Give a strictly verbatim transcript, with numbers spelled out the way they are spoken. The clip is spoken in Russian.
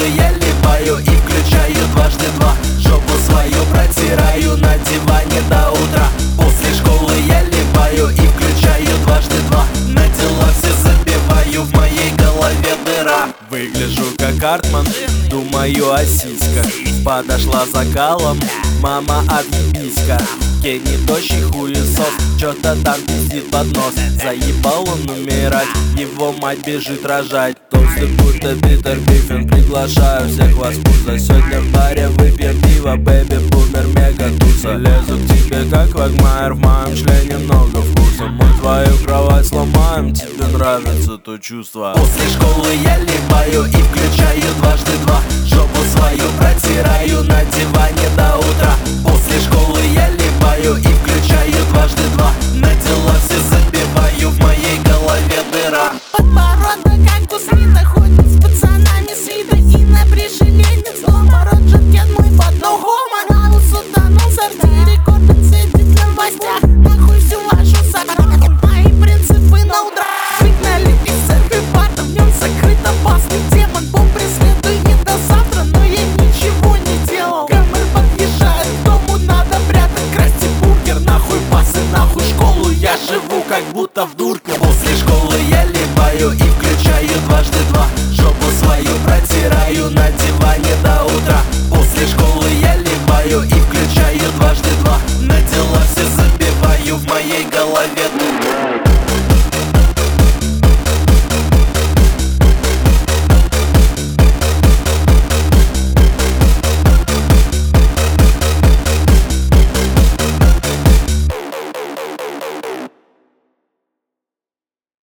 школы я липаю и включаю дважды два. Жопу свою протираю на диване до утра. После школы я липаю и включаю дважды два. На дела все забиваю, в моей голове дыра. Выгляжу как Артман, думаю о сиськах. Подошла за калом, мама отъебись-ка. Кенни тощий хуесос, чё-то там пиздит под нос. Заебал он умирать, его мать бежит рожать. Толстый будто Питер Гриффин, приглашаю всех вас пузо. Сегодня в баре выпьем пиво, бэби, бумер, мега туса. Лезу к тебе как Вагмайер, в моем члене много вкуса. Мы твою кровать сломаем, тебе нравится то чувство. После школы я липаю и включаю дважды